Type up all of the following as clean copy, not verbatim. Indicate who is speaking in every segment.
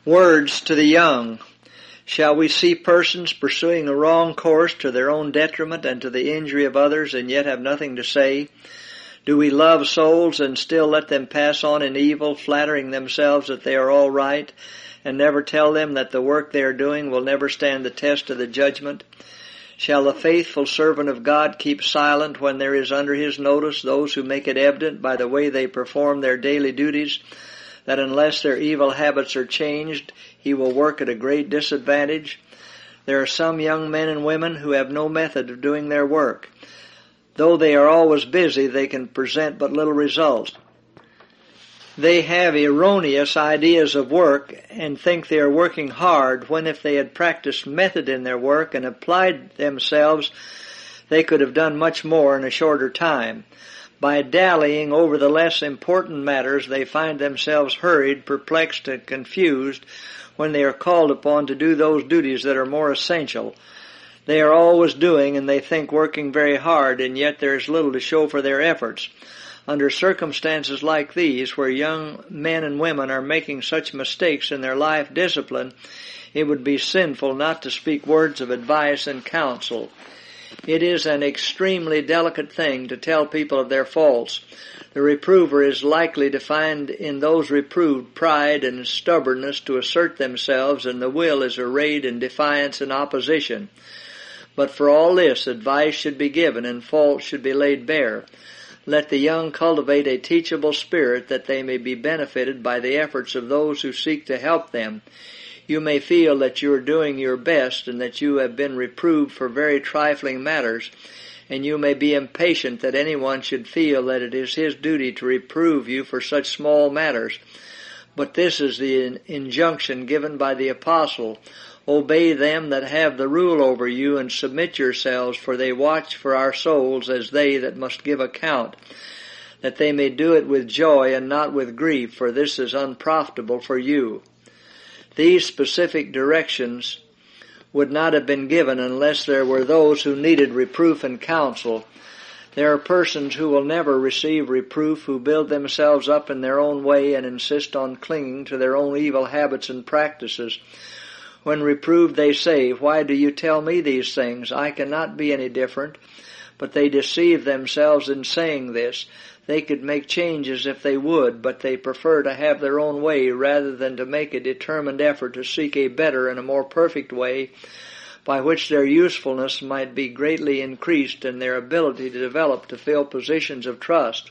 Speaker 1: Words to the young. Shall we see persons pursuing a wrong course to their own detriment and to the injury of others, and yet have nothing to say? Do we love souls and still let them pass on in evil, flattering themselves that they are all right, and never tell them that the work they are doing will never stand the test of the judgment? Shall the faithful servant of God keep silent when there is under his notice those who make it evident by the way they perform their daily duties that unless their evil habits are changed, he will work at a great disadvantage? There are some young men and women who have no method of doing their work. Though they are always busy, they can present but little results. They have erroneous ideas of work and think they are working hard, when if they had practiced method in their work and applied themselves, they could have done much more in a shorter time. By dallying over the less important matters, they find themselves hurried, perplexed, and confused when they are called upon to do those duties that are more essential. They are always doing, and they think working very hard, and yet there is little to show for their efforts. Under circumstances like these, where young men and women are making such mistakes in their life discipline, it would be sinful not to speak words of advice and counsel. It is an extremely delicate thing to tell people of their faults. The reprover is likely to find in those reproved pride and stubbornness to assert themselves, and the will is arrayed in defiance and opposition. But for all this, advice should be given and faults should be laid bare. Let the young cultivate a teachable spirit that they may be benefited by the efforts of those who seek to help them. You may feel that you are doing your best and that you have been reproved for very trifling matters, and you may be impatient that anyone should feel that it is his duty to reprove you for such small matters. But this is the injunction given by the apostle: obey them that have the rule over you, and submit yourselves, for they watch for our souls as they that must give account, that they may do it with joy and not with grief, for this is unprofitable for you. These specific directions would not have been given unless there were those who needed reproof and counsel. There are persons who will never receive reproof, who build themselves up in their own way and insist on clinging to their own evil habits and practices. When reproved, they say, "Why do you tell me these things? I cannot be any different." But they deceive themselves in saying this. They could make changes if they would, but they prefer to have their own way rather than to make a determined effort to seek a better and a more perfect way, by which their usefulness might be greatly increased and their ability to develop to fill positions of trust.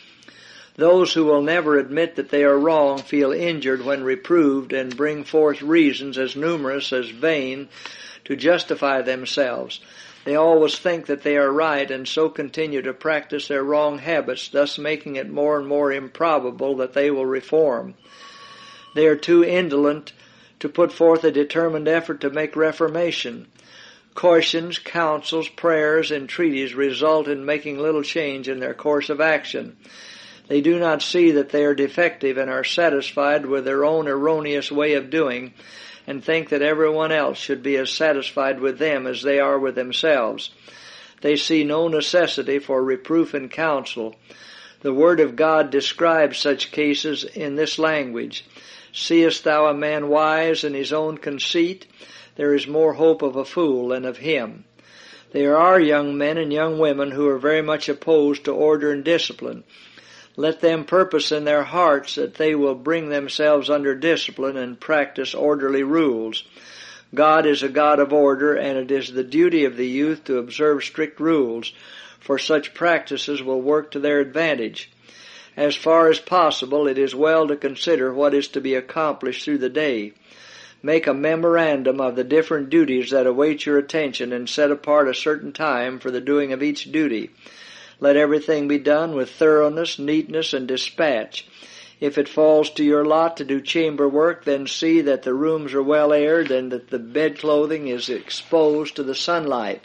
Speaker 1: Those who will never admit that they are wrong feel injured when reproved and bring forth reasons as numerous as vain to justify themselves. They always think that they are right and so continue to practice their wrong habits, thus making it more and more improbable that they will reform. They are too indolent to put forth a determined effort to make reformation. Cautions, counsels, prayers, entreaties result in making little change in their course of action. They do not see that they are defective and are satisfied with their own erroneous way of doing, and think that everyone else should be as satisfied with them as they are with themselves. They see no necessity for reproof and counsel. The Word of God describes such cases in this language: "Seest thou a man wise in his own conceit? There is more hope of a fool than of him." There are young men and young women who are very much opposed to order and discipline. Let them purpose in their hearts that they will bring themselves under discipline and practice orderly rules. God is a God of order, and it is the duty of the youth to observe strict rules, for such practices will work to their advantage. As far as possible, it is well to consider what is to be accomplished through the day. Make a memorandum of the different duties that await your attention, and set apart a certain time for the doing of each duty. Let everything be done with thoroughness, neatness, and dispatch. If it falls to your lot to do chamber work, then see that the rooms are well aired and that the bed clothing is exposed to the sunlight.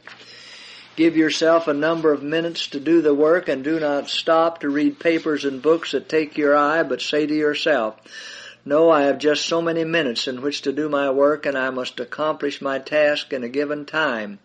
Speaker 1: Give yourself a number of minutes to do the work, and do not stop to read papers and books that take your eye, but say to yourself, "No, I have just so many minutes in which to do my work, and I must accomplish my task in a given time."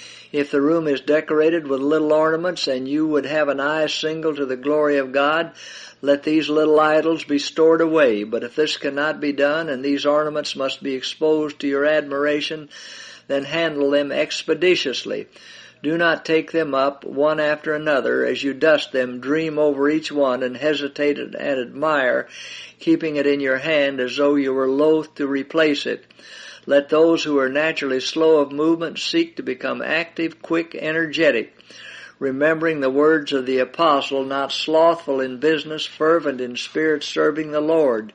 Speaker 1: If the room is decorated with little ornaments, and you would have an eye single to the glory of God, Let these little idols be stored away. But if this cannot be done, and these ornaments must be exposed to your admiration, then handle them expeditiously. Do not take them up one after another. As you dust them, dream over each one and hesitate and admire, keeping it in your hand as though you were loath to replace it. Let those who are naturally slow of movement seek to become active, quick, energetic, remembering the words of the apostle, not slothful in business, fervent in spirit, serving the Lord.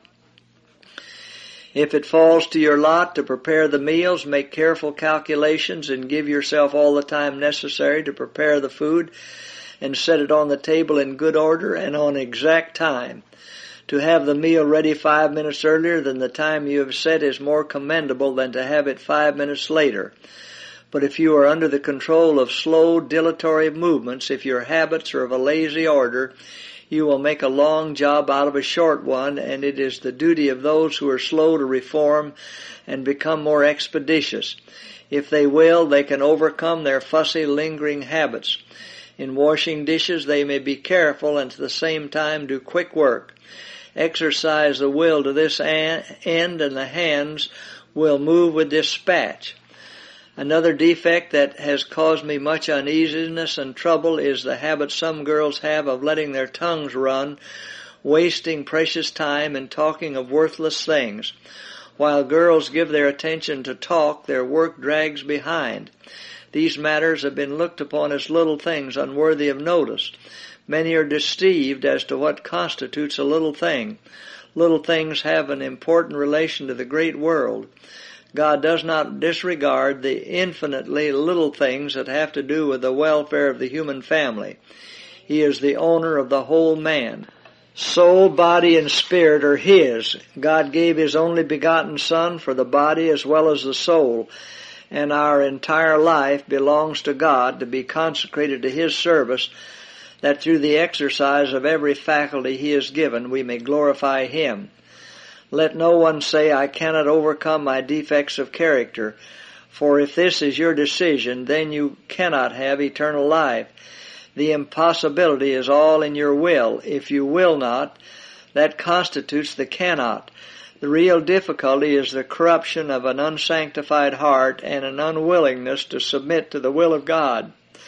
Speaker 1: If it falls to your lot to prepare the meals, make careful calculations and give yourself all the time necessary to prepare the food and set it on the table in good order and on exact time. To have the meal ready 5 minutes earlier than the time you have set is more commendable than to have it 5 minutes later. But if you are under the control of slow, dilatory movements, if your habits are of a lazy order, you will make a long job out of a short one, and it is the duty of those who are slow to reform and become more expeditious. If they will, they can overcome their fussy, lingering habits. In washing dishes, they may be careful and at the same time do quick work. Exercise the will to this end, and the hands will move with dispatch. Another defect that has caused me much uneasiness and trouble is the habit some girls have of letting their tongues run, wasting precious time and talking of worthless things. While girls give their attention to talk, their work drags behind. These matters have been looked upon as little things unworthy of notice. Many are deceived as to what constitutes a little thing. Little things have an important relation to the great world. God does not disregard the infinitely little things that have to do with the welfare of the human family. He is the owner of the whole man. Soul, body, and spirit are His. God gave His only begotten Son for the body as well as the soul, and our entire life belongs to God to be consecrated to His service, that through the exercise of every faculty He has given we may glorify Him. Let no one say, I cannot overcome my defects of character, for if this is your decision, then you cannot have eternal life. The impossibility is all in your will. If you will not, that constitutes the cannot. The real difficulty is the corruption of an unsanctified heart and an unwillingness to submit to the will of God.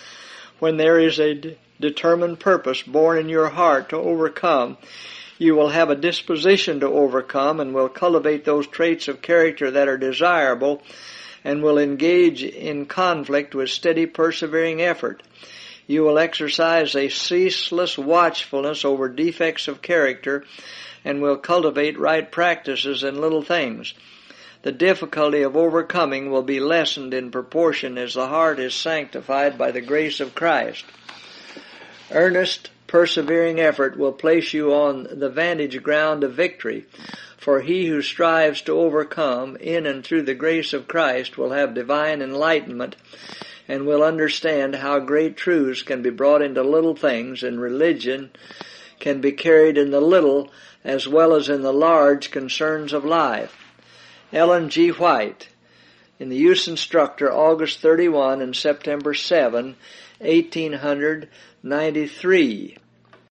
Speaker 1: When there is a determined purpose born in your heart to overcome, you will have a disposition to overcome and will cultivate those traits of character that are desirable and will engage in conflict with steady, persevering effort. You will exercise a ceaseless watchfulness over defects of character and will cultivate right practices in little things. The difficulty of overcoming will be lessened in proportion as the heart is sanctified by the grace of Christ. Earnest, persevering effort will place you on the vantage ground of victory, for he who strives to overcome in and through the grace of Christ will have divine enlightenment and will understand how great truths can be brought into little things, and religion can be carried in the little as well as in the large concerns of life. Ellen G. White, in the Youth Instructor, August 31 and September 7, 1893.